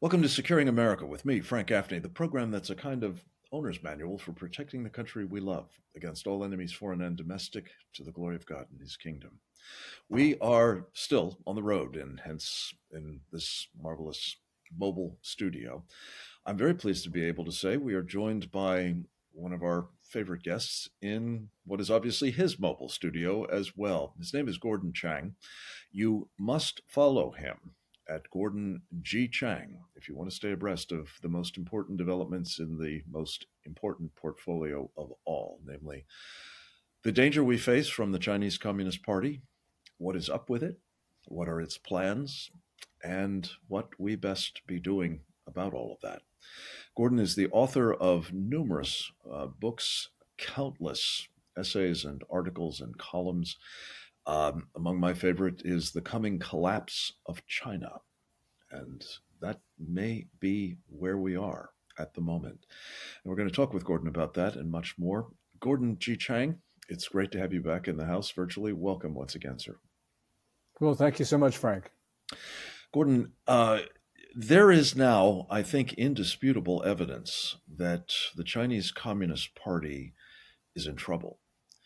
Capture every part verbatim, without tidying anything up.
Welcome to Securing America with me, Frank Gaffney, the program that's a kind of owner's manual for protecting the country we love against all enemies, foreign and domestic, to the glory of God and his kingdom. We are still on the road, and hence in this marvelous mobile studio. I'm very pleased to be able to say we are joined by one of our favorite guests in what is obviously his mobile studio as well. His name is Gordon Chang. You must follow him at Gordon G. Chang if you want to stay abreast of the most important developments in the most important portfolio of all, namely the danger we face from the Chinese Communist Party, what is up with it, what are its plans, and what we best be doing about all of that. Gordon is the author of numerous uh, books, countless essays and articles and columns. Um, among my favorite is The Coming Collapse of China. And that may be where we are at the moment. And we're going to talk with Gordon about that and much more. Gordon G. Chang, it's great to have you back in the house virtually. Welcome once again, sir. Well, thank you so much, Frank. Gordon, uh, there is now, I think, indisputable evidence that the Chinese Communist Party is in trouble,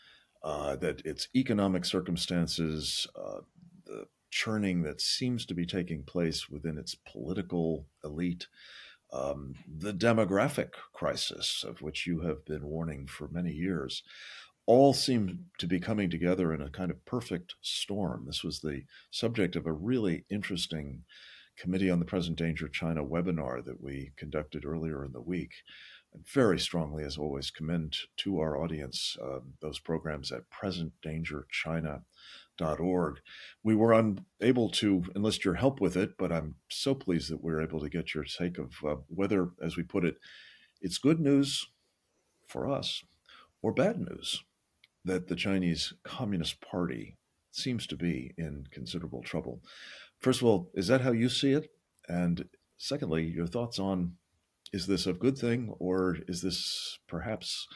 uh, that its economic circumstances, uh, the churning that seems to be taking place within its political elite, um, the demographic crisis of which you have been warning for many years, all seem to be coming together in a kind of perfect storm. This was the subject of a really interesting Committee on the Present Danger China webinar that we conducted earlier in the week. I very strongly, as always, commend to our audience um, those programs at present danger china dot org. We were unable to enlist your help with it, but I'm so pleased that we were able to get your take of uh, whether, as we put it, it's good news for us or bad news that the Chinese Communist Party seems to be in considerable trouble. First of all, is that how you see it? And secondly, your thoughts on, is this a good thing or is this perhaps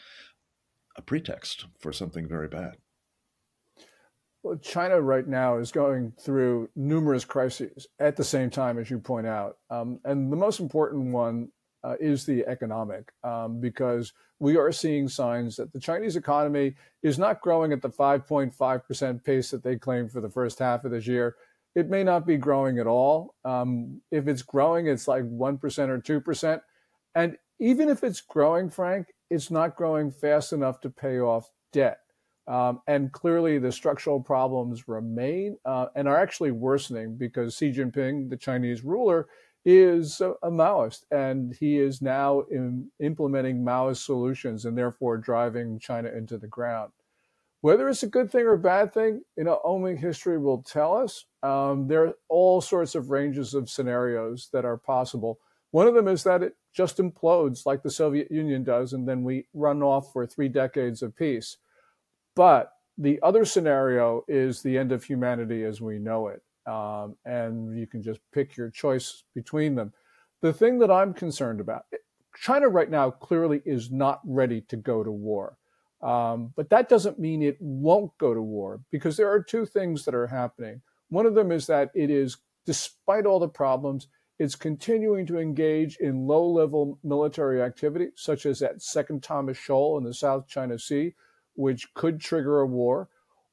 a pretext for something very bad? Well, China right now is going through numerous crises at the same time, as you point out. Um, and the most important one uh, is the economic, um, because we are seeing signs that the Chinese economy is not growing at the five point five percent pace that they claimed for the first half of this year. It may not be growing at all. Um, if it's growing, it's like one percent or two percent. And even if it's growing, Frank, it's not growing fast enough to pay off debt. Um, and clearly, the structural problems remain uh, and are actually worsening because Xi Jinping, the Chinese ruler, is a, a Maoist, and he is now in, implementing Maoist solutions and therefore driving China into the ground. Whether it's a good thing or a bad thing, you know, only history will tell us. Um, there are all sorts of ranges of scenarios that are possible. One of them is that it just implodes like the Soviet Union does, and then we run off for three decades of peace. But the other scenario is the end of humanity as we know it. Um, and you can just pick your choice between them. The thing that I'm concerned about, China right now clearly is not ready to go to war. Um, but that doesn't mean it won't go to war, because there are two things that are happening. One of them is that it is, despite all the problems, it's continuing to engage in low-level military activity, such as at Second Thomas Shoal in the South China Sea, which could trigger a war,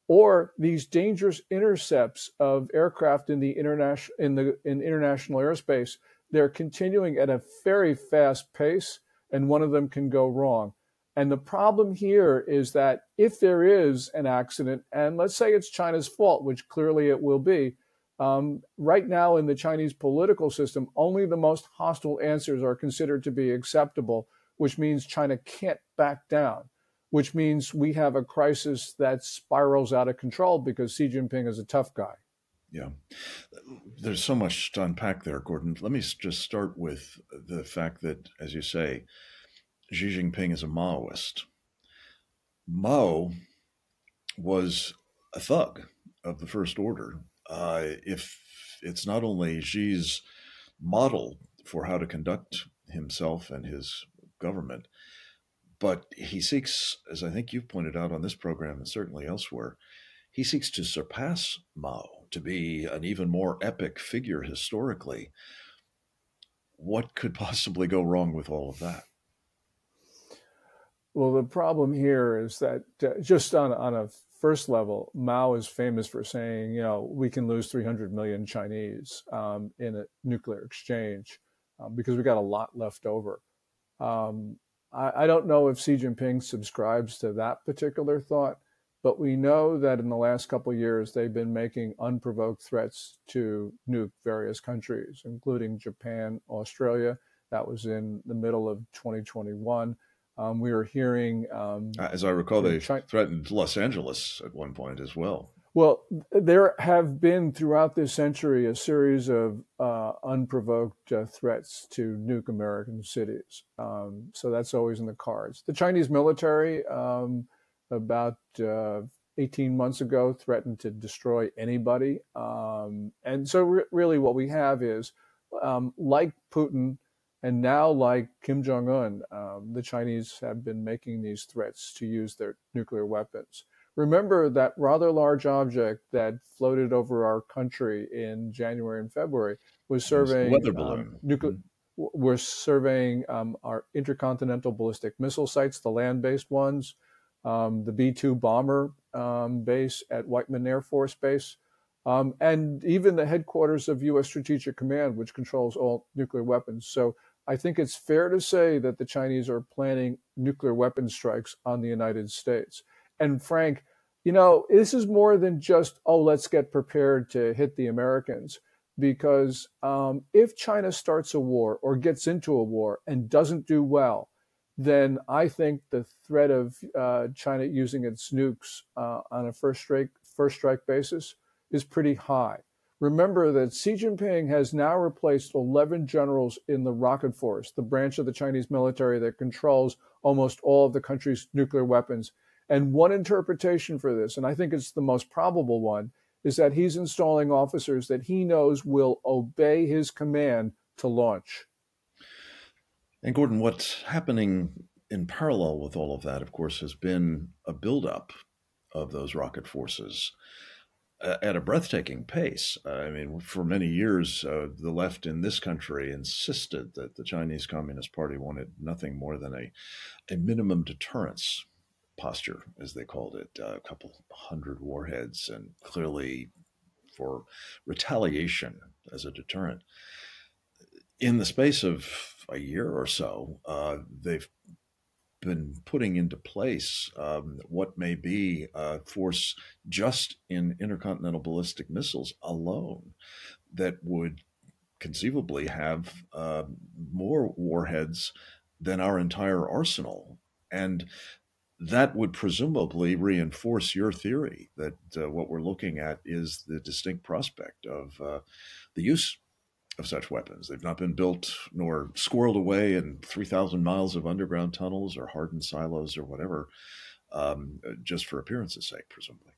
or these dangerous intercepts of aircraft in the international in the in international airspace. They're continuing at a very fast pace, and one of them can go wrong. And the problem here is that if there is an accident, and let's say it's China's fault, which clearly it will be, um, right now in the Chinese political system, only the most hostile answers are considered to be acceptable, which means China can't back down, which means we have a crisis that spirals out of control because Xi Jinping is a tough guy. Yeah. There's so much to unpack there, Gordon. Let me just start with the fact that, as you say, Xi Jinping is a Maoist. Mao was a thug of the First Order. Uh, if it's not only Xi's model for how to conduct himself and his government, but he seeks, as I think you've pointed out on this program and certainly elsewhere, he seeks to surpass Mao, to be an even more epic figure historically. what could possibly go wrong with all of that? Well, the problem here is that uh, just on, on a first level, Mao is famous for saying, you know, we can lose three hundred million Chinese um, in a nuclear exchange um, because we got a lot left over. Um, I, I don't know if Xi Jinping subscribes to that particular thought, but we know that in the last couple of years, they've been making unprovoked threats to nuke various countries, including Japan, Australia. That was in the middle of twenty twenty-one. Um, we were hearing, um, As I recall, they China, threatened Los Angeles at one point as well. Well, there have been throughout this century a series of uh, unprovoked uh, threats to nuke American cities. Um, so that's always in the cards. The Chinese military, um, about uh, eighteen months ago, threatened to destroy anybody. Um, and so, re- really, what we have is, um, like Putin, and now, like Kim Jong Un, um, the Chinese have been making these threats to use their nuclear weapons. Remember that rather large object that floated over our country in January and February was surveying weather um, balloon. nuclear. Mm-hmm. We're surveying um, our intercontinental ballistic missile sites, the land-based ones, um, the B two bomber um, base at Whiteman Air Force Base. Um, and even the headquarters of U S Strategic Command, which controls all nuclear weapons. So I think it's fair to say that the Chinese are planning nuclear weapon strikes on the United States. And Frank, you know, this is more than just, oh, let's get prepared to hit the Americans. Because um, if China starts a war or gets into a war and doesn't do well, then I think the threat of uh, China using its nukes uh, on a first strike, first strike basis is pretty high. Remember that Xi Jinping has now replaced eleven generals in the Rocket Force, the branch of the Chinese military that controls almost all of the country's nuclear weapons. And one interpretation for this, and I think it's the most probable one, is that he's installing officers that he knows will obey his command to launch. And Gordon, what's happening in parallel with all of that, of course, has been a buildup of those rocket forces at a breathtaking pace. Uh, I mean, for many years, uh, the left in this country insisted that the Chinese Communist Party wanted nothing more than a, a minimum deterrence posture, as they called it, uh, a couple hundred warheads, and clearly for retaliation as a deterrent. In the space of a year or so, uh, they've been putting into place um, what may be a force just in intercontinental ballistic missiles alone that would conceivably have uh, more warheads than our entire arsenal. And that would presumably reinforce your theory that uh, what we're looking at is the distinct prospect of uh, the use of such weapons. They've not been built nor squirreled away in three thousand miles of underground tunnels or hardened silos or whatever, um, just for appearance's sake, presumably.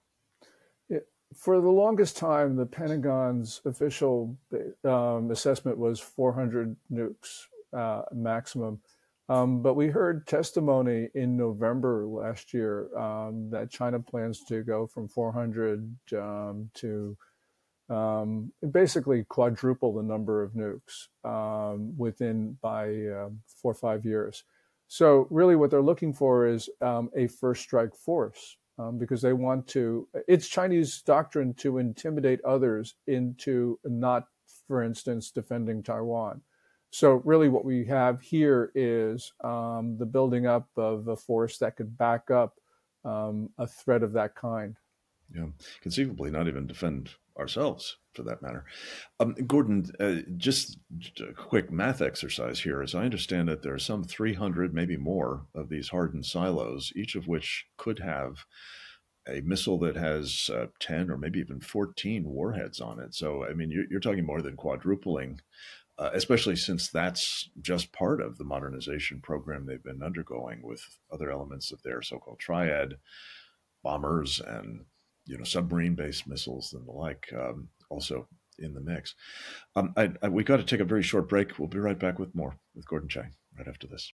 It, for the longest time, the Pentagon's official um, assessment was four hundred nukes uh, maximum. Um, but we heard testimony in November last year um, that China plans to go from four hundred um, to Um, basically quadruple the number of nukes um, within by uh, four or five years. So really what they're looking for is um, a first strike force um, because they want to, it's Chinese doctrine to intimidate others into not, for instance, defending Taiwan. So really what we have here is um, the building up of a force that could back up um, a threat of that kind. Yeah, conceivably not even defend ourselves, for that matter. Um, Gordon, uh, just a quick math exercise here. As I understand it, there are some three hundred, maybe more, of these hardened silos, each of which could have a missile that has uh, ten or maybe even fourteen warheads on it. So, I mean, you're, you're talking more than quadrupling, uh, especially since that's just part of the modernization program they've been undergoing with other elements of their so-called triad, bombers and you know, submarine-based missiles and the like, um, also in the mix. Um, I, I, we got to take a very short break. We'll be right back with more with Gordon Chang right after this.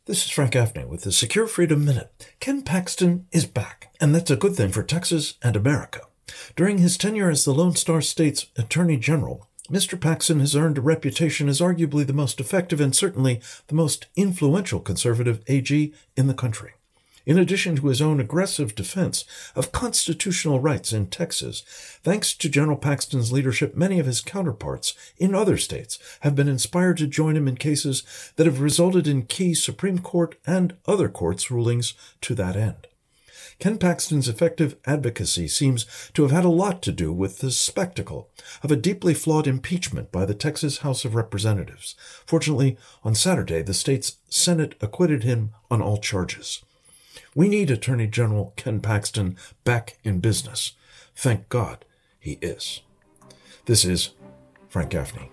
This is Frank Gaffney with the Secure Freedom Minute. Ken Paxton is back, and that's a good thing for Texas and America. During his tenure as the Lone Star State's Attorney General, Mister Paxton has earned a reputation as arguably the most effective and certainly the most influential conservative A G in the country. In addition to his own aggressive defense of constitutional rights in Texas, thanks to General Paxton's leadership, many of his counterparts in other states have been inspired to join him in cases that have resulted in key Supreme Court and other courts' rulings to that end. Ken Paxton's effective advocacy seems to have had a lot to do with the spectacle of a deeply flawed impeachment by the Texas House of Representatives. Fortunately, on Saturday, the state's Senate acquitted him on all charges. We need Attorney General Ken Paxton back in business. Thank God he is. This is Frank Gaffney.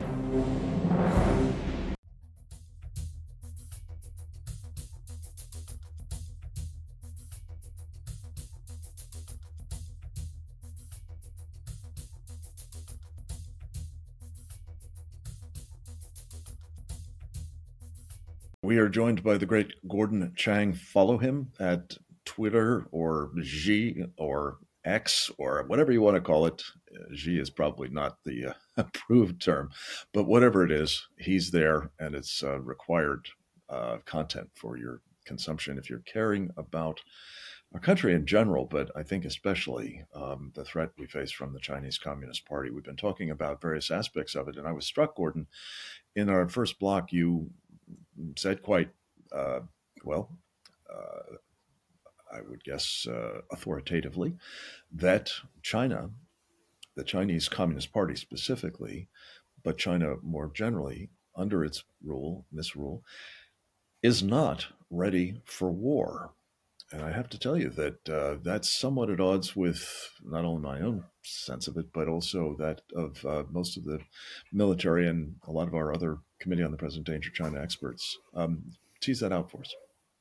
We are joined by the great Gordon Chang. Follow him at Twitter or Xi or X or whatever you want to call it. Xi is probably not the uh, approved term, but whatever it is, he's there, and it's uh, required uh, content for your consumption if you're caring about our country in general, but I think especially um, the threat we face from the Chinese Communist Party. We've been talking about various aspects of it, and I was struck, Gordon, in our first block, you said quite, uh, well, uh, I would guess uh, authoritatively, that China, the Chinese Communist Party specifically, but China more generally, under its rule, misrule, is not ready for war. And I have to tell you that uh, that's somewhat at odds with not only my own sense of it, but also that of uh, most of the military and a lot of our other Committee on the Present Danger China experts. Um, tease that out for us.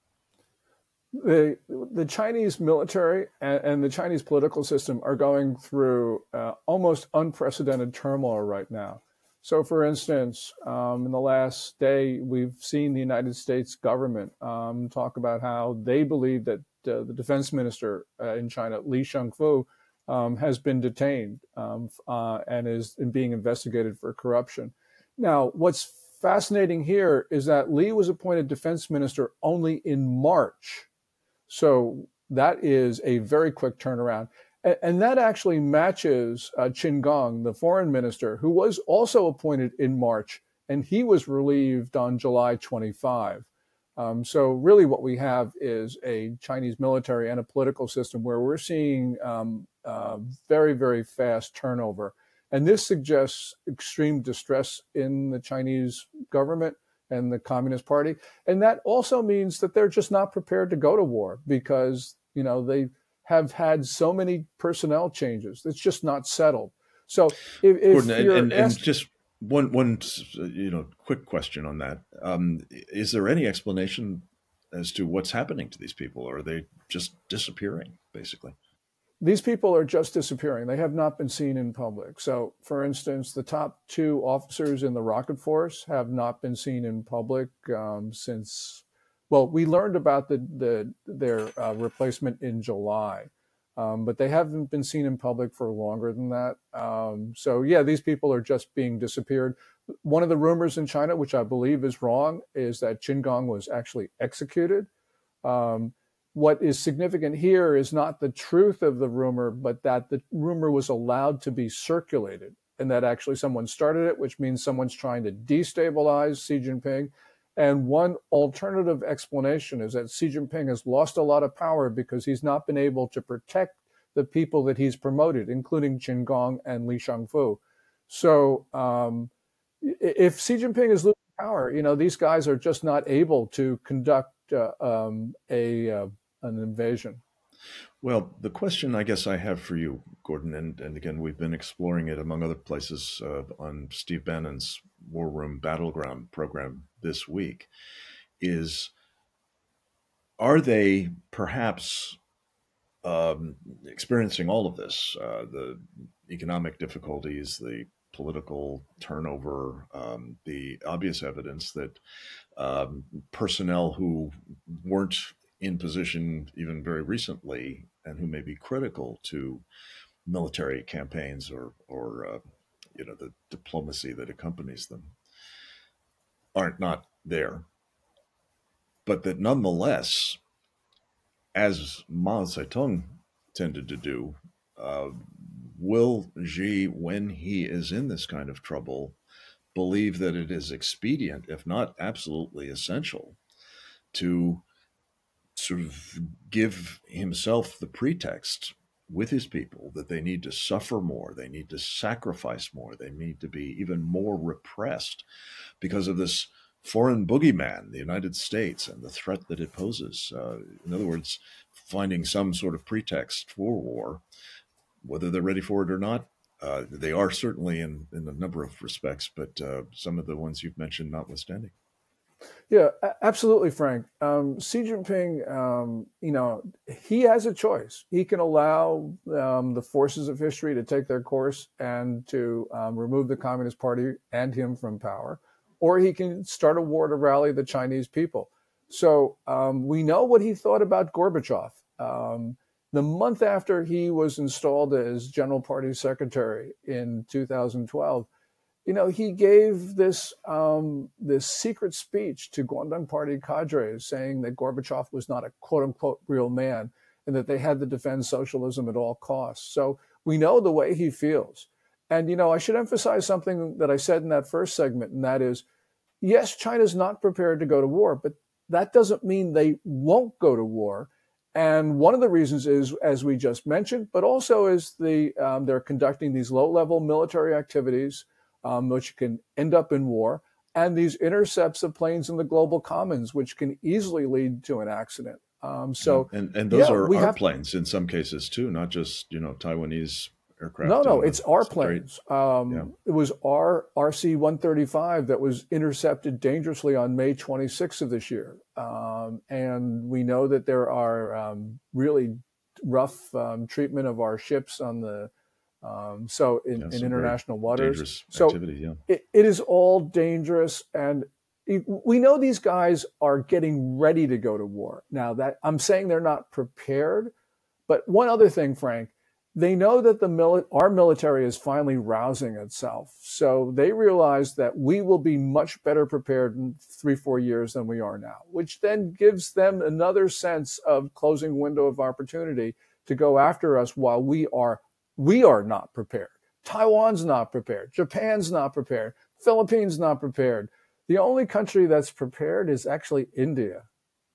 The, the Chinese military and, and the Chinese political system are going through uh, almost unprecedented turmoil right now. So, for instance, um, in the last day, we've seen the United States government um, talk about how they believe that uh, the defense minister uh, in China, Li Shangfu, um, has been detained um, uh, and is being investigated for corruption. Now, what's fascinating here is that Li was appointed defense minister only in March. So that is a very quick turnaround. And that actually matches uh, Qin Gang, the foreign minister, who was also appointed in March, and he was relieved on July twenty-fifth. Um, so really what we have is a Chinese military and a political system where we're seeing um, uh, very, very fast turnover. And this suggests extreme distress in the Chinese government and the Communist Party. And that also means that they're just not prepared to go to war because, you know, they have had so many personnel changes. It's just not settled. So if, if Gordon, and, you're and, asked, and just one, one, you know, quick question on that. Um, is there any explanation as to what's happening to these people? Or are they just disappearing, basically? These people are just disappearing. They have not been seen in public. So, for instance, the top two officers in the rocket force have not been seen in public um, since, well, we learned about the, the their uh, replacement in July, um, but they haven't been seen in public for longer than that. Um, so, yeah, these people are just being disappeared. One of the rumors in China, which I believe is wrong, is that Qin Gang was actually executed. Um, What is significant here is not the truth of the rumor, but that the rumor was allowed to be circulated and that actually someone started it, which means someone's trying to destabilize Xi Jinping. And one alternative explanation is that Xi Jinping has lost a lot of power because he's not been able to protect the people that he's promoted, including Qin Gang and Li Shangfu. So um, if Xi Jinping is losing power, you know, these guys are just not able to conduct uh, um, a uh, an invasion. Well, the question I guess I have for you, Gordon, and, and again, we've been exploring it among other places uh, on Steve Bannon's War Room Battleground program this week, is are they perhaps um, experiencing all of this, uh, the economic difficulties, the political turnover, um, the obvious evidence that um, personnel who weren't in position even very recently and who may be critical to military campaigns or, or uh, you know, the diplomacy that accompanies them aren't not there. But that nonetheless, as Mao Zedong tended to do, uh, will Xi, when he is in this kind of trouble, believe that it is expedient, if not absolutely essential, to sort of give himself the pretext with his people that they need to suffer more, they need to sacrifice more, they need to be even more repressed because of this foreign boogeyman, the United States, and the threat that it poses. Uh, in other words, finding some sort of pretext for war, whether they're ready for it or not. Uh, they are certainly in, in a number of respects, but uh, some of the ones you've mentioned notwithstanding. Yeah, absolutely, Frank. Um, Xi Jinping, um, you know, he has a choice. He can allow um, the forces of history to take their course and to um, remove the Communist Party and him from power, or he can start a war to rally the Chinese people. So um, we know what he thought about Gorbachev. Um, the month after he was installed as General Party Secretary in two thousand twelve, you know, he gave this um, this secret speech to Guangdong Party cadres saying that Gorbachev was not a quote unquote real man and that they had to defend socialism at all costs. So we know the way he feels. And, you know, I should emphasize something that I said in that first segment, and that is, yes, China's not prepared to go to war, but that doesn't mean they won't go to war. And one of the reasons is, as we just mentioned, but also is the um, they're conducting these low-level military activities, um, which can end up in war, and these intercepts of planes in the global commons, which can easily lead to an accident. Um, so, and and those yeah, are we our have, planes in some cases too, not just you know Taiwanese aircraft. no, no, in the it's our Strait. planes. Um, Yeah. It was our R C one thirty-five that was intercepted dangerously on May twenty-sixth of this year. Um, and we know that there are um, really rough um, treatment of our ships on the um, so in, Yeah, in some very international waters. dangerous So activity. Yeah. it, it is all dangerous, and it, we know these guys are getting ready to go to war. Now that I'm saying they're not prepared, but one other thing, Frank, they know that the mili- our military is finally rousing itself. So they realize that we will be much better prepared in three, four years than we are now, which then gives them another sense of closing window of opportunity to go after us while we are we are not prepared. Taiwan's not prepared. Japan's not prepared. Philippines not prepared. The only country that's prepared is actually India.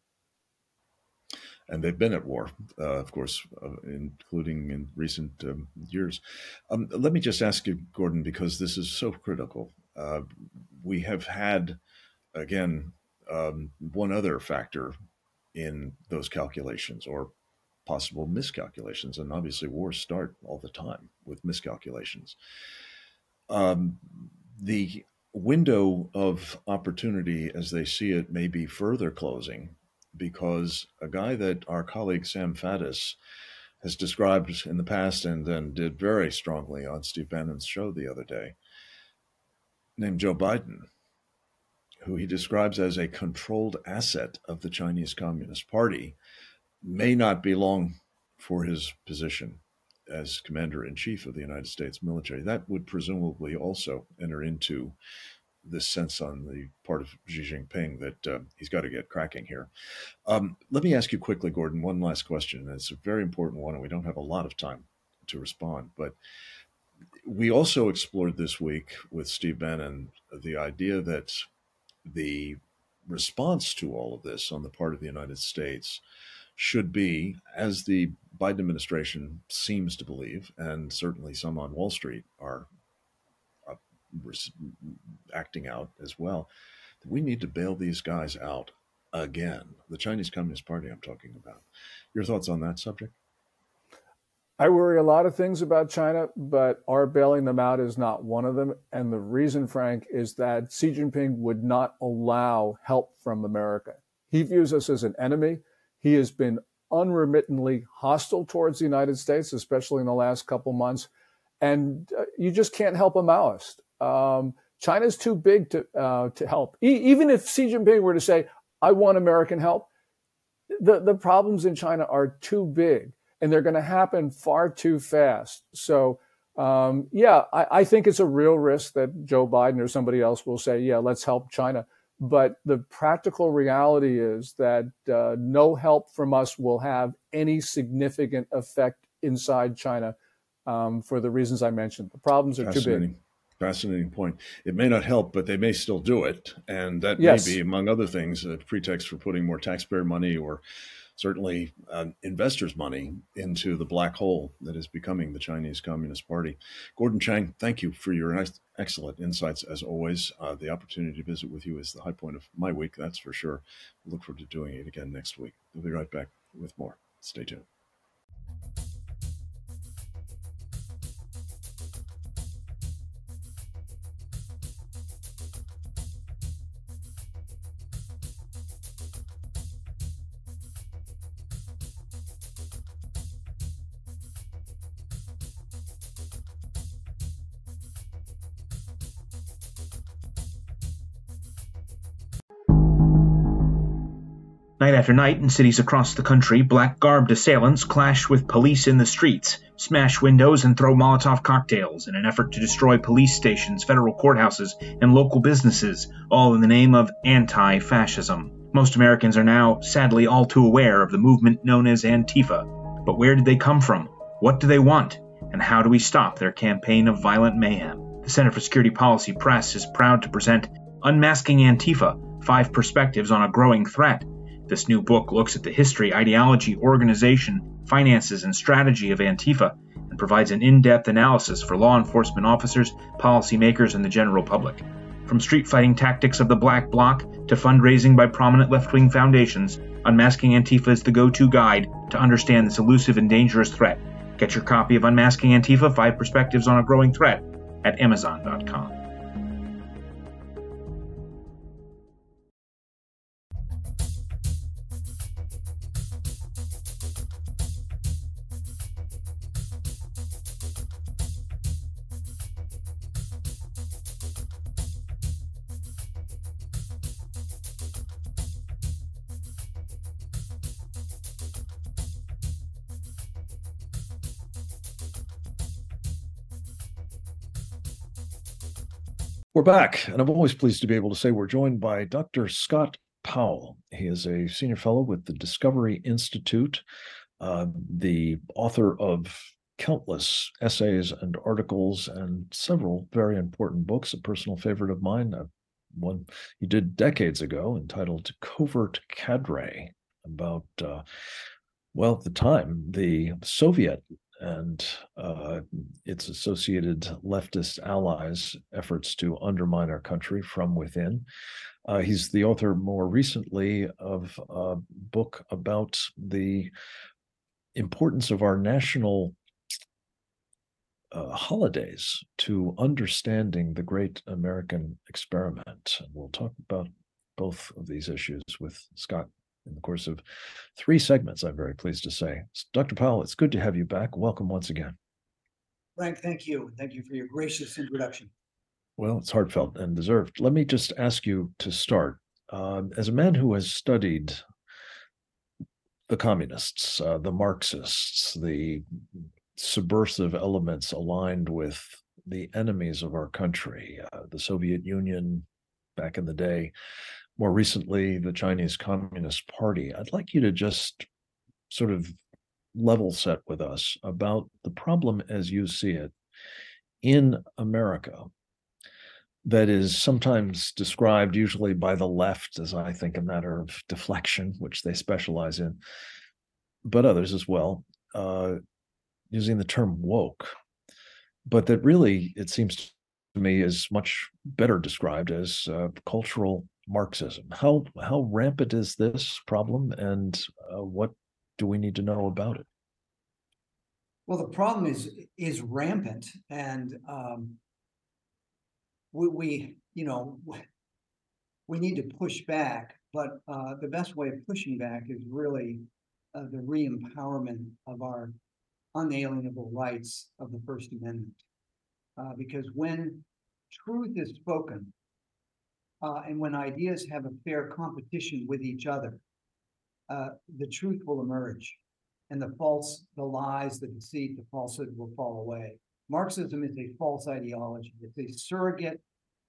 And they've been at war, uh, of course, uh, including in recent um, years. Um, let me just ask you, Gordon, because this is so critical. Uh, we have had, again, um, one other factor in those calculations or possible miscalculations. And obviously, wars start all the time with miscalculations. Um, the window of opportunity, as they see it, may be further closing because a guy that our colleague Sam Faddis has described in the past and then did very strongly on Steve Bannon's show the other day, named Joe Biden, who he describes as a controlled asset of the Chinese Communist Party, may not be long for his position as commander-in-chief of the United States military. That would presumably also enter into this sense on the part of Xi Jinping that uh, he's got to get cracking here. Um, let me ask you quickly, Gordon, one last question. It's a very important one, and we don't have a lot of time to respond. But we also explored this week with Steve Bannon the idea that the response to all of this on the part of the United States should be, as the Biden administration seems to believe, and certainly some on Wall Street are uh, acting out as well, that we need to bail these guys out again. The Chinese Communist Party I'm talking about. Your thoughts on that subject? I worry a lot of things about China, but our bailing them out is not one of them. And the reason, Frank, is that Xi Jinping would not allow help from America. He views us as an enemy. He has been unremittingly hostile towards the United States, especially in the last couple months. and uh, you just can't help a Maoist. Um, China's too big to uh, to help. E- even if Xi Jinping were to say, "I want American help," the the problems in China are too big, and they're going to happen far too fast. So, um, yeah, I, I think it's a real risk that Joe Biden or somebody else will say, "Yeah, let's help China." But the practical reality is that uh, no help from us will have any significant effect inside China um, for the reasons I mentioned. The problems are too big. Fascinating. Fascinating point. It may not help, but they may still do it. And that may be, Yes. among other things, a pretext for putting more taxpayer money or certainly uh, investors' money into the black hole that is becoming the Chinese Communist Party. Gordon Chang, thank you for your ex- excellent insights as always. Uh, the opportunity to visit with you is the high point of my week, that's for sure. I look forward to doing it again next week. We'll be right back with more. Stay tuned. Night after night, in cities across the country, black-garbed assailants clash with police in the streets, smash windows, and throw Molotov cocktails in an effort to destroy police stations, federal courthouses, and local businesses, all in the name of anti-fascism. Most Americans are now, sadly, all too aware of the movement known as Antifa. But where did they come from? What do they want? And how do we stop their campaign of violent mayhem? The Center for Security Policy Press is proud to present Unmasking Antifa, Five Perspectives on a Growing Threat. This new book looks at the history, ideology, organization, finances, and strategy of Antifa and provides an in-depth analysis for law enforcement officers, policymakers, and the general public. From street fighting tactics of the Black Bloc to fundraising by prominent left-wing foundations, Unmasking Antifa is the go-to guide to understand this elusive and dangerous threat. Get your copy of Unmasking Antifa, Five Perspectives on a Growing Threat at amazon dot com. We're back, and I'm always pleased to be able to say we're joined by Doctor Scott Powell. He is a senior fellow with the Discovery Institute, uh, the author of countless essays and articles and several very important books, a personal favorite of mine, uh, one he did decades ago entitled Covert Cadre, about, uh, well, at the time, the Soviet and uh, its associated leftist allies' efforts to undermine our country from within. Uh, he's the author more recently of a book about the importance of our national uh, holidays to understanding the great American experiment. And we'll talk about both of these issues with Scott in the course of three segments, I'm very pleased to say. Doctor Powell, it's good to have you back. Welcome once again. Frank, thank you. Thank you for your gracious introduction. Well, it's heartfelt and deserved. Let me just ask you to start. Uh, as a man who has studied the communists, uh, the Marxists, the subversive elements aligned with the enemies of our country, uh, the Soviet Union back in the day, more recently, the Chinese Communist Party, I'd like you to just sort of level set with us about the problem as you see it in America that is sometimes described, usually by the left, as I think a matter of deflection, which they specialize in, but others as well, uh, using the term woke, but that really, it seems to me, is much better described as uh, cultural Marxism. How how rampant is this problem, and uh, what do we need to know about it? Well, the problem is is rampant, and um, we, we you know we need to push back. But uh, the best way of pushing back is really uh, the re-empowerment of our unalienable rights of the First Amendment. uh, because when truth is spoken, uh, and when ideas have a fair competition with each other, uh, the truth will emerge, and the false, the lies, the deceit, the falsehood will fall away. Marxism is a false ideology. It's a surrogate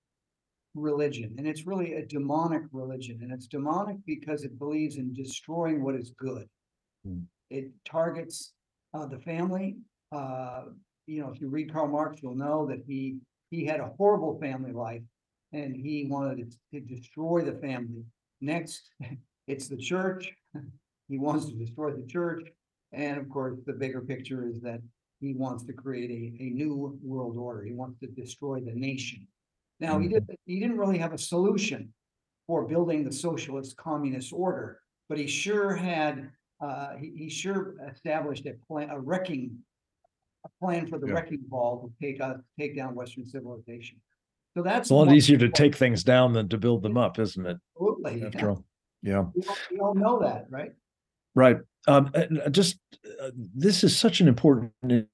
religion, and it's really a demonic religion, and it's demonic because it believes in destroying what is good. Mm. It targets uh, the family. Uh, you know, if you read Karl Marx, you'll know that he he had a horrible family life, and he wanted to, to destroy the family. Next, it's the church. He wants to destroy the church, and of course, the bigger picture is that he wants to create a, a new world order. He wants to destroy the nation. Now, mm-hmm. he didn't he didn't really have a solution for building the socialist communist order, but he sure had uh, he, he sure established a plan, a wrecking, a plan for the yeah. wrecking ball to take us take down Western civilization. So that's it's a lot easier to take things down than to build them up, isn't it? Absolutely. After yeah. all, yeah. We all, we all know that, right? Right. Um, just uh, this is such an important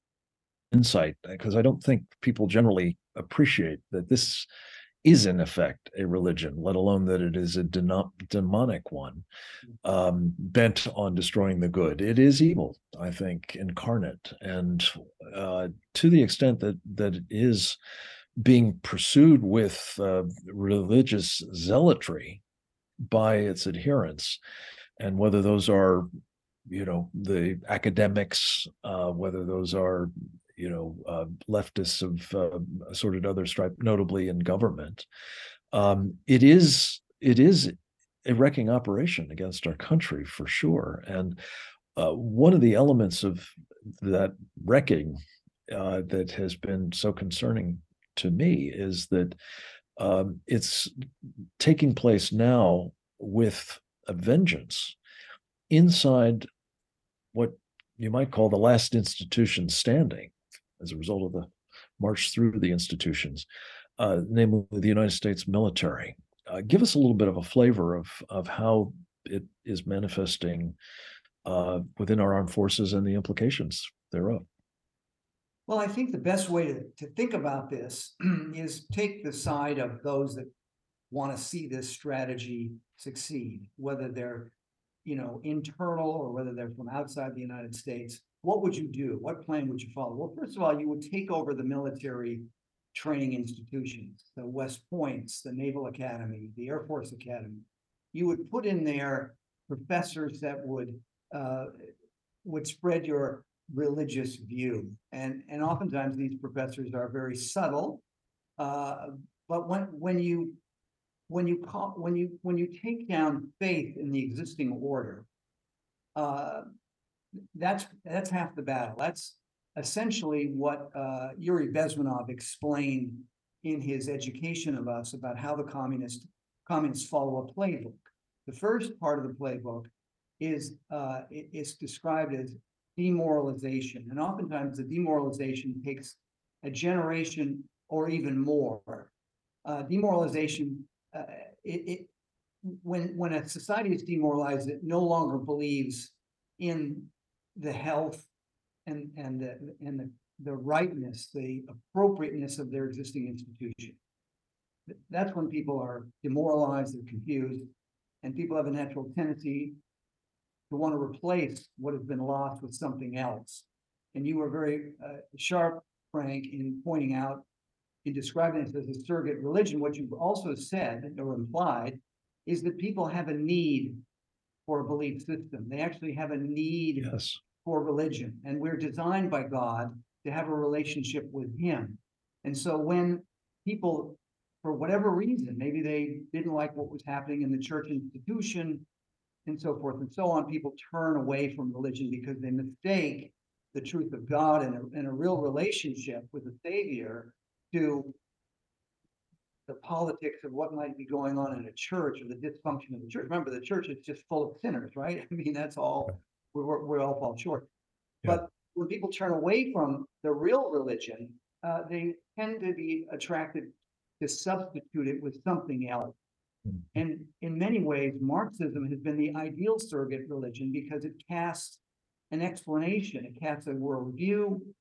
insight because I don't think people generally appreciate that this is in effect a religion, let alone that it is a de- demonic one, um, bent on destroying the good. It is evil, I think, incarnate, and uh, to the extent that that it is being pursued with uh, religious zealotry by its adherents, and whether those are, you know, the academics, uh, whether those are, you know, uh, leftists of uh, assorted other stripe, notably in government, um, it is it is a wrecking operation against our country for sure. And uh, one of the elements of that wrecking uh, that has been so concerning to me is that um, it's taking place now with a vengeance inside what you might call the last institution standing as a result of the march through the institutions, uh, namely the United States military. Uh, give us a little bit of a flavor of, of how it is manifesting uh, within our armed forces and the implications thereof. Well, I think the best way to, to think about this is take the side of those that want to see this strategy succeed, whether they're, you know, internal or whether they're from outside the United States. What would you do? What plan would you follow? Well, first of all, you would take over the military training institutions, the West Points, the Naval Academy, the Air Force Academy. You would put in there professors that would uh, would spread your religious view, and and oftentimes these professors are very subtle. Uh, but when when you when you call when you when you take down faith in the existing order, uh, that's that's half the battle. That's essentially what uh, Yuri Bezmenov explained in his education of us about how the communist communists follow a playbook. The first part of the playbook is uh, it, it's described as demoralization, and oftentimes the demoralization takes a generation or even more. Uh, demoralization, uh, it, it when when a society is demoralized, it no longer believes in the health and and the and the, the rightness, the appropriateness of their existing institution. That's when people are demoralized, they're confused, and people have a natural tendency to want to replace what has been lost with something else. And you were very uh, sharp, Frank, in pointing out, in describing this as a surrogate religion. What you've also said or implied is that people have a need for a belief system. They actually have a need yes. for religion. And we're designed by God to have a relationship with him. And so when people, for whatever reason, maybe they didn't like what was happening in the church institution and so forth and so on, people turn away from religion because they mistake the truth of God and a, and a real relationship with the Savior to the politics of what might be going on in a church or the dysfunction of the church. Remember, the church is just full of sinners, right? I mean, that's all, we're, we all fall short. Yeah. But when people turn away from the real religion, uh, they tend to be attracted to substitute it with something else. Mm-hmm. And in many ways, Marxism has been the ideal surrogate religion because it casts an explanation, it casts a worldview,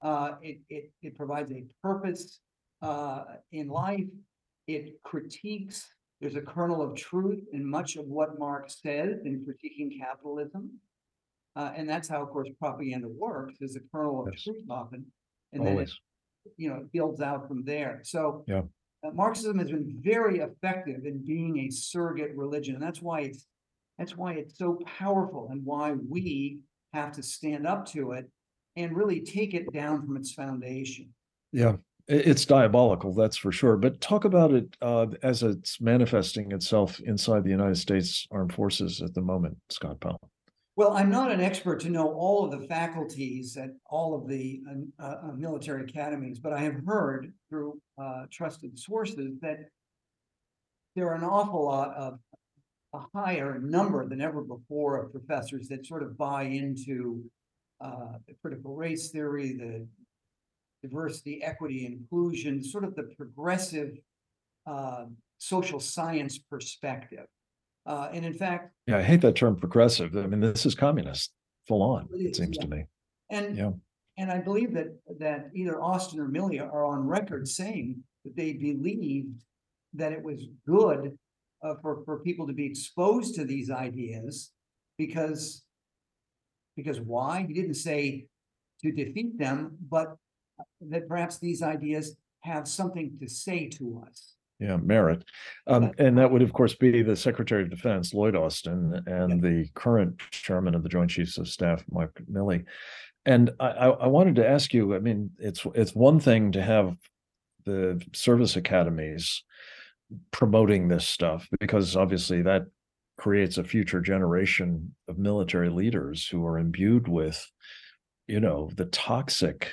Uh, it, it, it provides a purpose uh, in life. It critiques, there's a kernel of truth in much of what Marx says in critiquing capitalism. Uh, and that's how, of course, propaganda works, is a kernel of Yes. truth often. And Always. then it, you know, it builds out from there. So Yeah. uh, Marxism has been very effective in being a surrogate religion. And that's why it's, that's why it's so powerful, and why we have to stand up to it and really take it down from its foundation. Yeah, it's diabolical, that's for sure. But talk about it uh, as it's manifesting itself inside the United States Armed Forces at the moment, Scott Powell. Well, I'm not an expert to know all of the faculties at all of the uh, uh, military academies, but I have heard through uh, trusted sources that there are an awful lot of a higher number than ever before of professors that sort of buy into uh, the critical race theory, the diversity, equity, inclusion, sort of the progressive uh, social science perspective. Uh, and in fact, yeah, I hate that term progressive. I mean, this is communist, full on, it, it is, seems yeah. to me. And yeah. and I believe that that either Austin or Milley are on record saying that they believed that it was good uh, for for people to be exposed to these ideas, because because why? He didn't say to defeat them, but that perhaps these ideas have something to say to us. Yeah, merit. Um, and that would, of course, be the Secretary of Defense, Lloyd Austin, and yeah. the current chairman of the Joint Chiefs of Staff, Mark Milley. And I, I wanted to ask you, I mean, it's it's one thing to have the service academies promoting this stuff, because obviously that creates a future generation of military leaders who are imbued with, you know, the toxic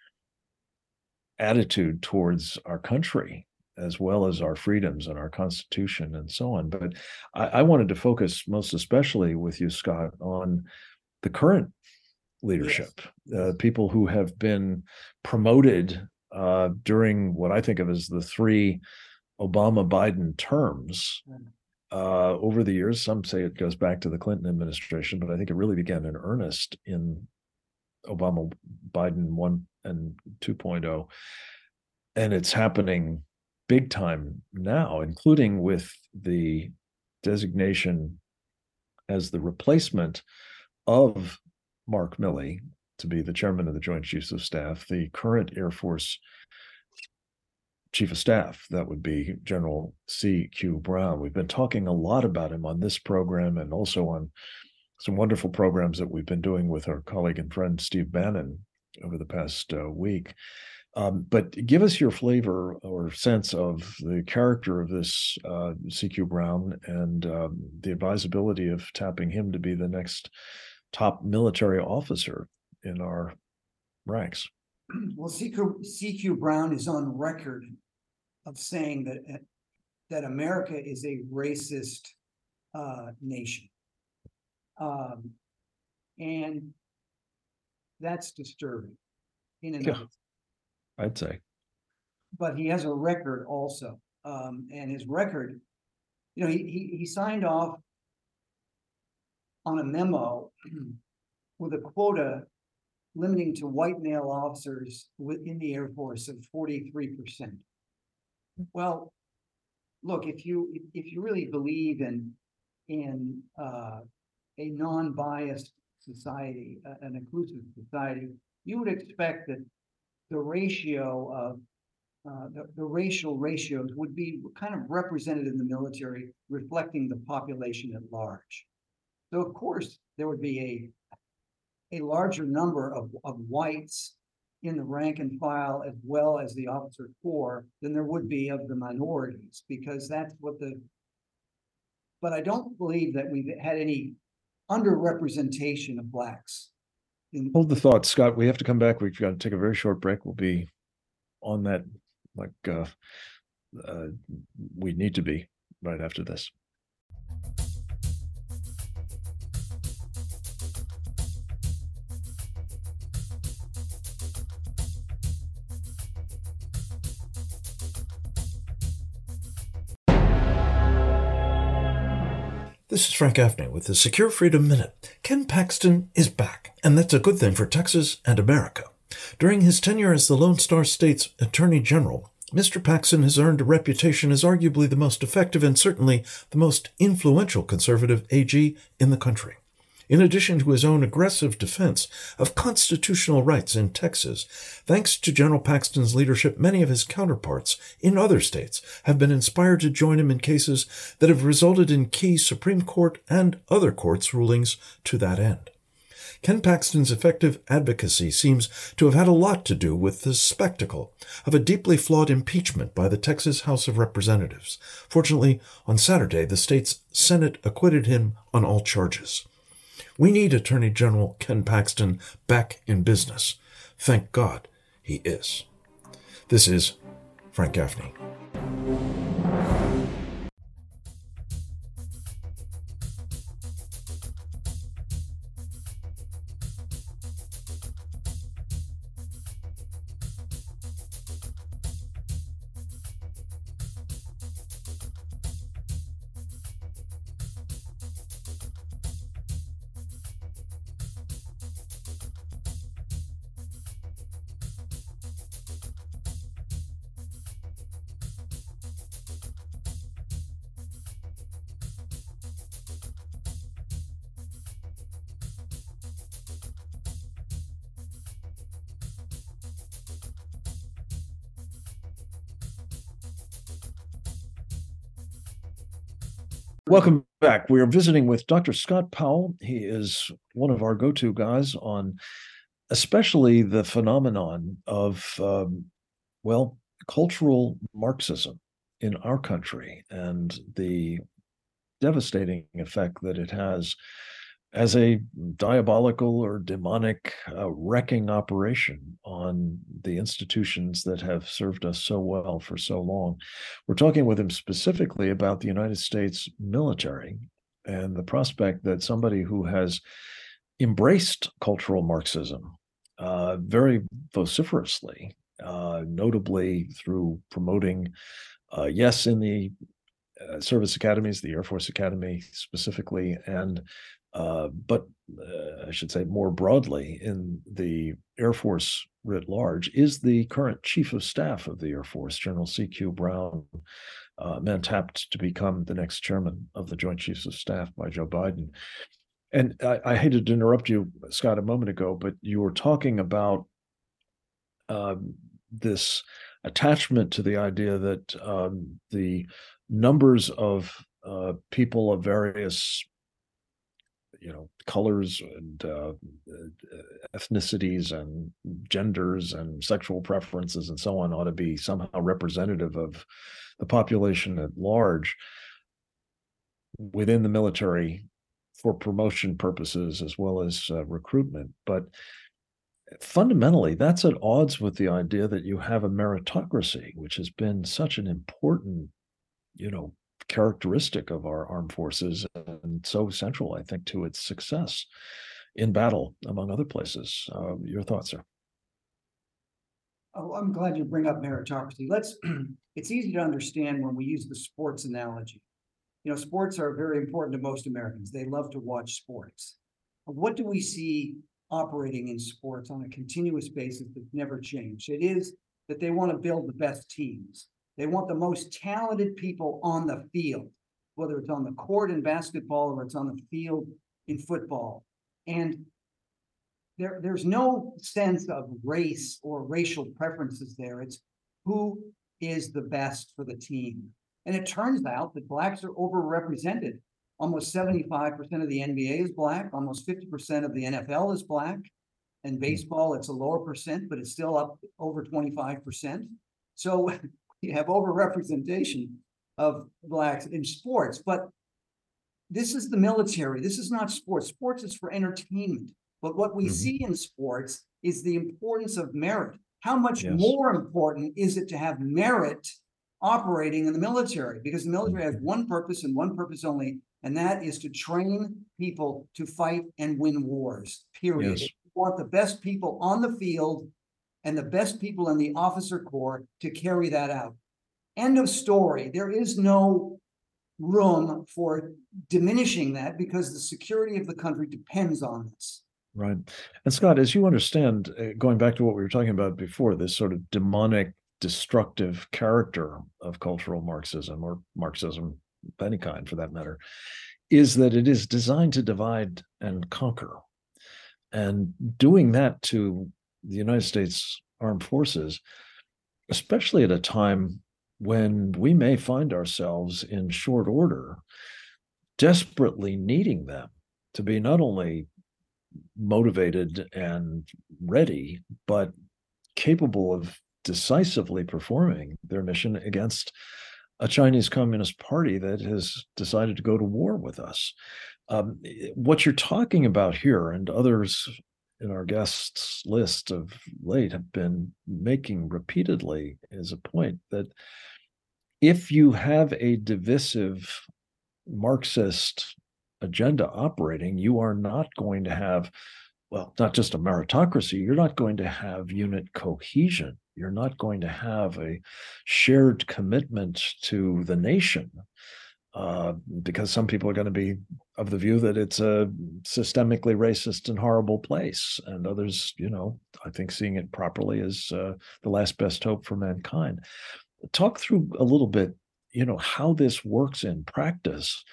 attitude towards our country, as well as our freedoms and our Constitution and so on. But I, I wanted to focus most especially with you, Scott, on the current leadership, yes. uh, people who have been promoted uh, during what I think of as the three Obama-Biden terms uh, over the years. Some say it goes back to the Clinton administration, but I think it really began in earnest in Obama-Biden one and two point oh. And it's happening big time now, including with the designation as the replacement of Mark Milley to be the chairman of the Joint Chiefs of Staff, the current Air Force Chief of Staff. That would be General C Q Brown. We've been talking a lot about him on this program and also on some wonderful programs that we've been doing with our colleague and friend Steve Bannon over the past uh, week. Um, but give us your flavor or sense of the character of this uh, C Q Brown and um, the advisability of tapping him to be the next top military officer in our ranks. Well, C Q, C Q Brown is on record of saying that that America is a racist uh, nation, um, and that's disturbing in and yeah, of itself. I'd say. But he has a record also, um, and his record, you know, he he, he signed off on a memo with a quota limiting to white male officers within the Air Force of forty-three percent. Well, look, if you if, if you really believe in in uh, a non-biased society, uh, an inclusive society, you would expect that the ratio of uh, the, the racial ratios would be kind of represented in the military, reflecting the population at large. So of course there would be a a larger number of, of whites in the rank and file as well as the officer corps than there would be of the minorities, because that's what the, but I don't believe that we've had any underrepresentation of blacks. In, Hold the thought, Scott. We have to come back. We've got to take a very short break. We'll be on that like uh, uh, we need to be right after this. This is Frank Gaffney with the Secure Freedom Minute. Ken Paxton is back, and that's a good thing for Texas and America. During his tenure as the Lone Star State's Attorney General, Mister Paxton has earned a reputation as arguably the most effective and certainly the most influential conservative A G in the country. In addition to his own aggressive defense of constitutional rights in Texas, thanks to General Paxton's leadership, many of his counterparts in other states have been inspired to join him in cases that have resulted in key Supreme Court and other courts' rulings to that end. Ken Paxton's effective advocacy seems to have had a lot to do with the spectacle of a deeply flawed impeachment by the Texas House of Representatives. Fortunately, on Saturday, the state's Senate acquitted him on all charges. We need Attorney General Ken Paxton back in business. Thank God he is. This is Frank Gaffney. Welcome back. We are visiting with Doctor Scott Powell. He is one of our go-to guys on especially the phenomenon of, um, well, cultural Marxism in our country and the devastating effect that it has as a diabolical or demonic uh, wrecking operation on the institutions that have served us so well for so long. We're talking with him specifically about the United States military and the prospect that somebody who has embraced cultural Marxism uh, very vociferously, uh, notably through promoting, uh, yes, in the uh, service academies, the Air Force Academy specifically, and Uh, but uh, I should say more broadly in the Air Force writ large, is the current Chief of Staff of the Air Force, General C Q Brown, uh, man tapped to become the next chairman of the Joint Chiefs of Staff by Joe Biden. And I, I hated to interrupt you, Scott, a moment ago, but you were talking about um, this attachment to the idea that um, the numbers of uh, people of various you know, colors and uh, ethnicities and genders and sexual preferences and so on ought to be somehow representative of the population at large within the military for promotion purposes as well as uh, recruitment. But fundamentally, that's at odds with the idea that you have a meritocracy, which has been such an important, you know, characteristic of our armed forces and so central, I think, to its success in battle, among other places. Uh, your thoughts, sir? Oh, I'm glad you bring up meritocracy. Let's, it's easy to understand when we use the sports analogy. You know, sports are very important to most Americans. They love to watch sports. What do we see operating in sports on a continuous basis that's never changed? It is that they want to build the best teams. They want the most talented people on the field, whether it's on the court in basketball or it's on the field in football. And there, there's no sense of race or racial preferences there. It's who is the best for the team. And it turns out that blacks are overrepresented. Almost seventy-five percent of the N B A is black. Almost fifty percent of the N F L is black. And baseball, it's a lower percent, but it's still up over twenty-five percent. So you have overrepresentation of blacks in sports, but this is the military. This is not sports. Sports is for entertainment. But what we mm-hmm. see in sports is the importance of merit. How much yes. more important is it to have merit operating in the military? Because the military has one purpose and one purpose only, and that is to train people to fight and win wars, period. Yes. We want the best people on the field and the best people in the officer corps to carry that out. End of story. There is no room for diminishing that because the security of the country depends on this. Right. And Scott, as you understand, uh, going back to what we were talking about before, this sort of demonic, destructive character of cultural Marxism, or Marxism of any kind for that matter, is that it is designed to divide and conquer. And doing that to the United States Armed Forces, especially at a time when we may find ourselves in short order, desperately needing them to be not only motivated and ready, but capable of decisively performing their mission against a Chinese Communist Party that has decided to go to war with us. Um, what you're talking about here, and others in our guests list of late have been making repeatedly, is a point that if you have a divisive Marxist agenda operating, you are not going to have, well, not just a meritocracy, you're not going to have unit cohesion. You're not going to have a shared commitment to the nation, uh, because some people are going to be of the view that it's a systemically racist and horrible place, and others, you know, I think seeing it properly as uh, the last best hope for mankind. Talk through a little bit, you know, how this works in practice,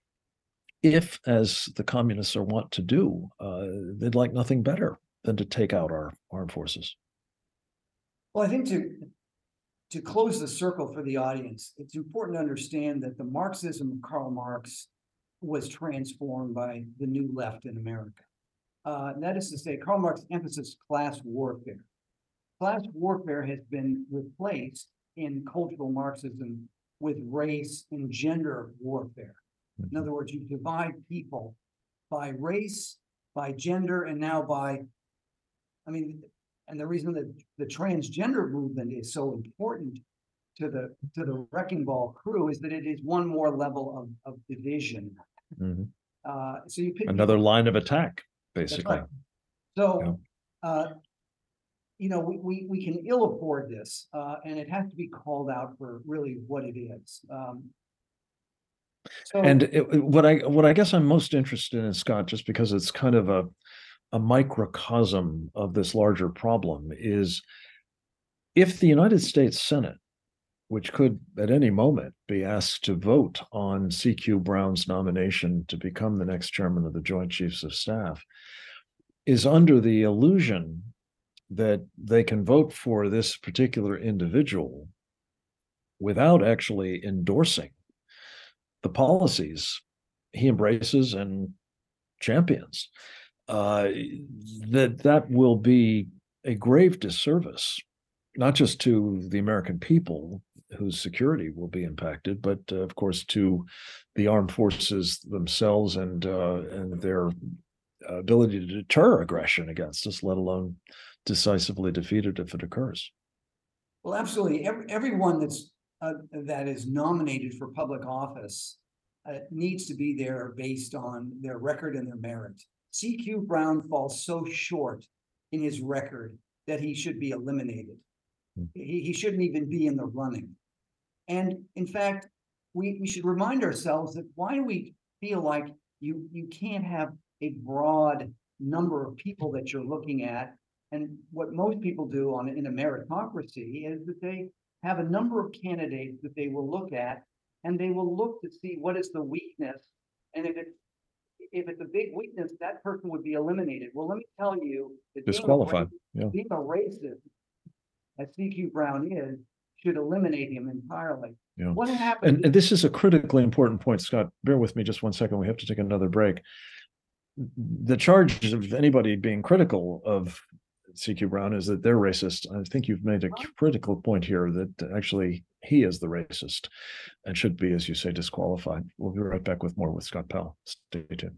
if, as the communists are wont to do, uh, they'd like nothing better than to take out our armed forces. Well, I think to to close the circle for the audience, it's important to understand that the Marxism of Karl Marx was transformed by the new left in America. Uh, and that is to say, Karl Marx emphasized class warfare. Class warfare has been replaced in cultural Marxism with race and gender warfare. In other words, you divide people by race, by gender, and now by, I mean, and the reason that the transgender movement is so important to the to the Wrecking Ball crew is that it is one more level of, of division. Mm-hmm. Uh, so you pick another people, line of attack, basically. right. So, yeah. uh, you know, we, we we can ill afford this, uh, and it has to be called out for really what it is. Um, so, and it, what I what I guess I'm most interested in, Scott, just because it's kind of a a microcosm of this larger problem, is if the United States Senate, which could at any moment be asked to vote on C Q Brown's nomination to become the next chairman of the Joint Chiefs of Staff, is under the illusion that they can vote for this particular individual without actually endorsing the policies he embraces and champions, uh, that that will be a grave disservice, not just to the American people whose security will be impacted, but uh, of course to the armed forces themselves and uh, and their ability to deter aggression against us, let alone decisively defeat it if it occurs. Well, absolutely. Every, everyone that's uh, that is nominated for public office uh, needs to be there based on their record and their merit. C Q Brown falls so short in his record that he should be eliminated. Mm-hmm. He, he shouldn't even be in the running. And in fact, we, we should remind ourselves that why do we feel like you, you can't have a broad number of people that you're looking at? And what most people do on in a meritocracy is that they have a number of candidates that they will look at, and they will look to see what is the weakness. And if it's if it's a big weakness, that person would be eliminated. Well, let me tell you, that disqualified. Being a, yeah. being a racist, as C Q Brown is, should eliminate him entirely. Yeah. What happened? And, and this is a critically important point, Scott. Bear with me just one second. We have to take another break. The charge of anybody being critical of C Q Brown is that they're racist. I think you've made a critical point here that actually he is the racist and should be, as you say, disqualified. We'll be right back with more with Scott Powell. Stay tuned.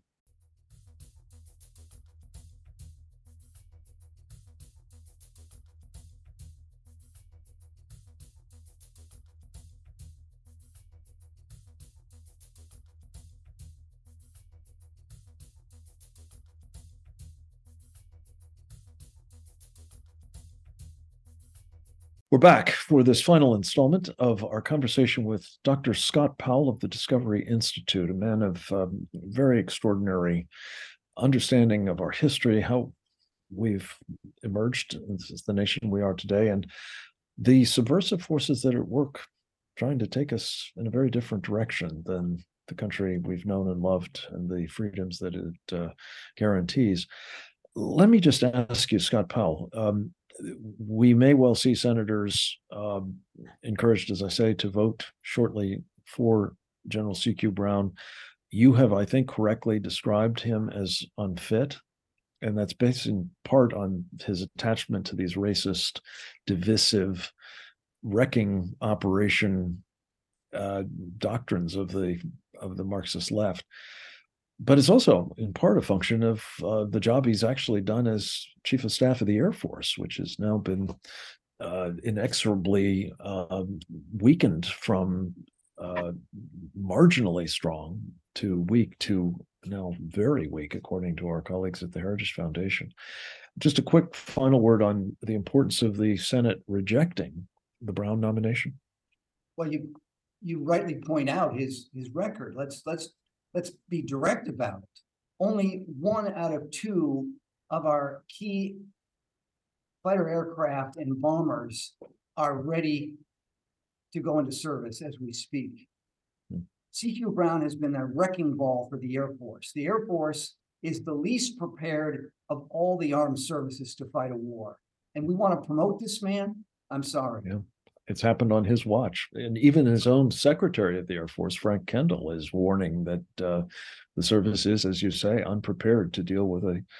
We're back for this final installment of our conversation with Doctor Scott Powell of the Discovery Institute, a man of um, very extraordinary understanding of our history, how we've emerged as the nation we are today, and the subversive forces that are at work trying to take us in a very different direction than the country we've known and loved and the freedoms that it uh, guarantees. Let me just ask you, Scott Powell, um, we may well see senators um, encouraged, as I say, to vote shortly for General C Q Brown. You have, I think, correctly described him as unfit, and that's based in part on his attachment to these racist, divisive, wrecking operation uh, doctrines of the of the Marxist left. But it's also in part a function of uh, the job he's actually done as Chief of Staff of the Air Force, which has now been uh, inexorably uh, weakened from uh, marginally strong to weak to now very weak, according to our colleagues at the Heritage Foundation. Just a quick final word on the importance of the Senate rejecting the Brown nomination. Well, you you rightly point out his his record. Let's let's let's be direct about it. Only one out of two of our key fighter aircraft and bombers are ready to go into service as we speak. Hmm. C Q Brown has been a wrecking ball for the Air Force. The Air Force is the least prepared of all the armed services to fight a war. And we want to promote this man? I'm sorry. Yeah. It's happened on his watch. And even his own Secretary of the Air Force, Frank Kendall, is warning that uh, the service is, as you say, unprepared to deal with a,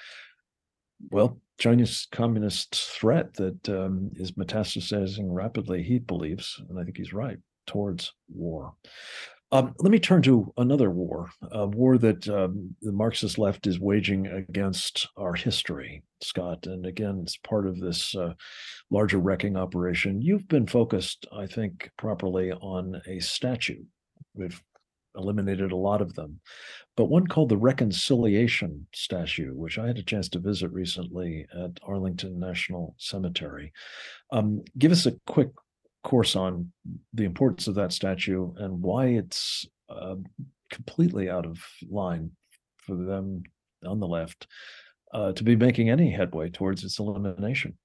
well, Chinese communist threat that um, is metastasizing rapidly, he believes, and I think he's right, towards war. Um, let me turn to another war, a war that um, the Marxist left is waging against our history, Scott. And again, it's part of this uh, larger wrecking operation. You've been focused, I think, properly on a statue. We've eliminated a lot of them, but one called the Reconciliation Statue, which I had a chance to visit recently at Arlington National Cemetery. Um, give us a quick course on the importance of that statue and why it's uh, completely out of line for them on the left uh, to be making any headway towards its elimination.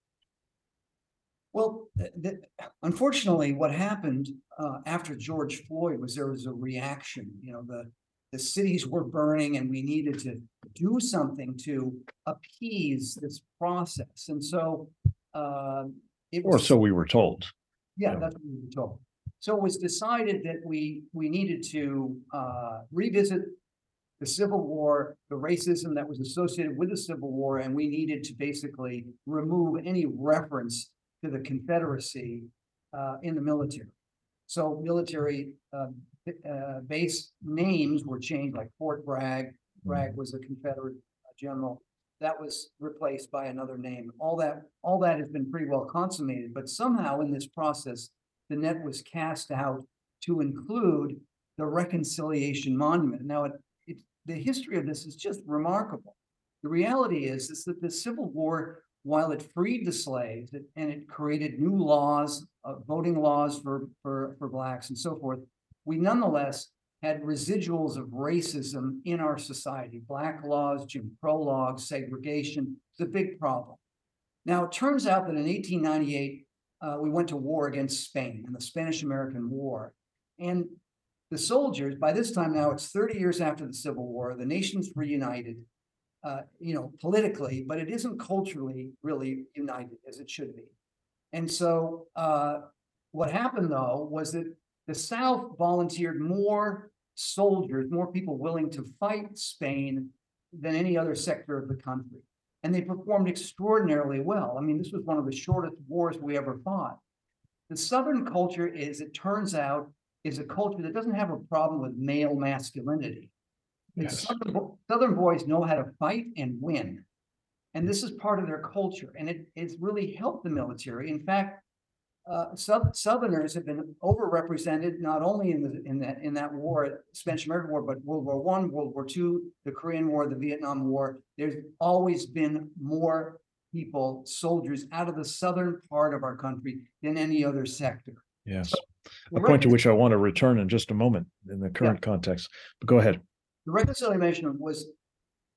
Well, th- unfortunately, what happened uh, after George Floyd was there was a reaction. You know, the the cities were burning, and we needed to do something to appease this process. And so, uh, it was, or so we were told. Yeah, that's what we were told. So it was decided that we we needed to uh, revisit the Civil War, the racism that was associated with the Civil War, and we needed to basically remove any reference to the Confederacy uh, in the military. So military uh, uh, base names were changed, like Fort Bragg. Bragg was a Confederate general. That was replaced by another name. All that, all that has been pretty well consummated, but somehow in this process, the net was cast out to include the Reconciliation Monument. Now, it, it, the history of this is just remarkable. The reality is, is that the Civil War, while it freed the slaves and it created new laws, uh, voting laws for, for, for blacks and so forth, we nonetheless had residuals of racism in our society. Black laws, Jim Crow laws, segregation, it's a big problem. Now, it turns out that in eighteen ninety-eight, uh, we went to war against Spain in the Spanish-American War. And the soldiers, by this time now, it's thirty years after the Civil War, the nation's reunited, uh, you know, politically, but it isn't culturally really united as it should be. And so uh, what happened, though, was that the South volunteered more soldiers, more people willing to fight Spain than any other sector of the country. And they performed extraordinarily well. I mean, this was one of the shortest wars we ever fought. The Southern culture is, it turns out, is a culture that doesn't have a problem with male masculinity. Yes. Southern, Southern boys know how to fight and win. And this is part of their culture. And it, it's really helped the military. In fact, Uh, Southerners have been overrepresented not only in the in that in that war, Spanish-American War, but World War One, World War Two, the Korean War, the Vietnam War. There's always been more people, soldiers, out of the southern part of our country than any other sector. Yes, so, a point to which I want to return in just a moment in the current yeah. context. But go ahead. The reconciliation was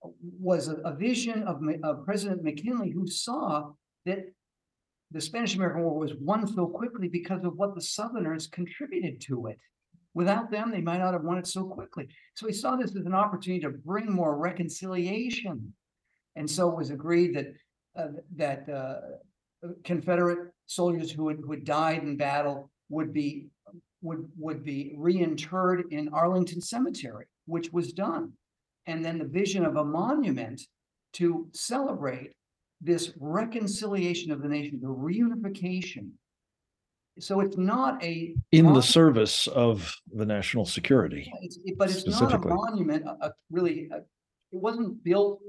was a, a vision of, of President McKinley, who saw that the Spanish-American War was won so quickly because of what the Southerners contributed to it. Without them, they might not have won it so quickly. So he saw this as an opportunity to bring more reconciliation. And so it was agreed that uh, that uh, Confederate soldiers who had, who had died in battle would be would would be reinterred in Arlington Cemetery, which was done. And then the vision of a monument to celebrate this reconciliation of the nation, the reunification. So it's not a in monument, the service of the national security. it's, it, but it's not a monument. A, a really, a, it wasn't built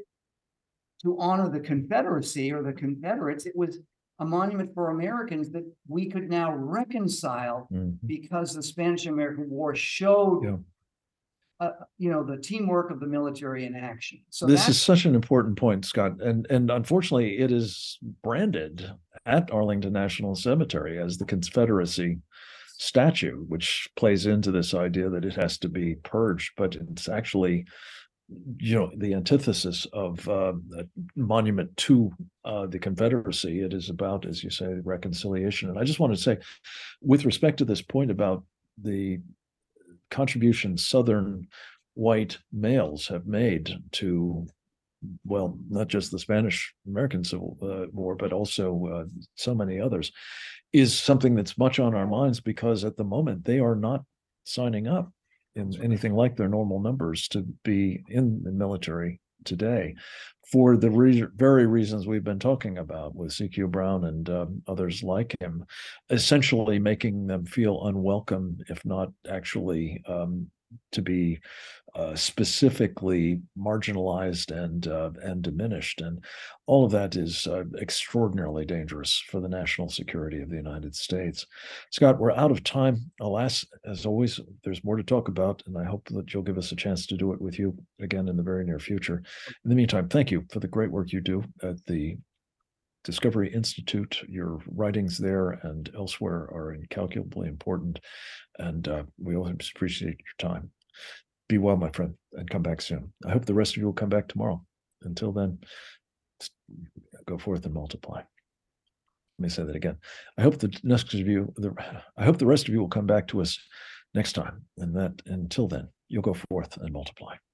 to honor the Confederacy or the Confederates. It was a monument for Americans that we could now reconcile, mm-hmm. because the Spanish-American War showed, yeah. uh, you know, the teamwork of the military in action. So this is such an important point, Scott, and and unfortunately, it is branded at Arlington National Cemetery as the Confederacy statue, which plays into this idea that it has to be purged, but it's actually, you know, the antithesis of uh, a monument to uh, the Confederacy. It is about, as you say, reconciliation. And I just want to say, with respect to this point about the contribution Southern white males have made to, well, not just the Spanish-American Civil uh, War, but also uh, so many others, is something that's much on our minds, because at the moment they are not signing up in anything like their normal numbers to be in the military today, for the re- very reasons we've been talking about with C Q Brown and um, others like him, essentially making them feel unwelcome, if not actually um, to be uh, specifically marginalized and uh, and diminished. And all of that is uh, extraordinarily dangerous for the national security of the United States. Scott, we're out of time. Alas, as always, there's more to talk about, and I hope that you'll give us a chance to do it with you again in the very near future. In the meantime, thank you for the great work you do at the Discovery Institute. Your writings there and elsewhere are incalculably important, and uh, we always appreciate your time. Be well, my friend, and come back soon. I hope the rest of you will come back tomorrow. Until then, go forth and multiply. Let me say that again. I hope the next of you, the, I hope the rest of you will come back to us next time, and that until then, you'll go forth and multiply.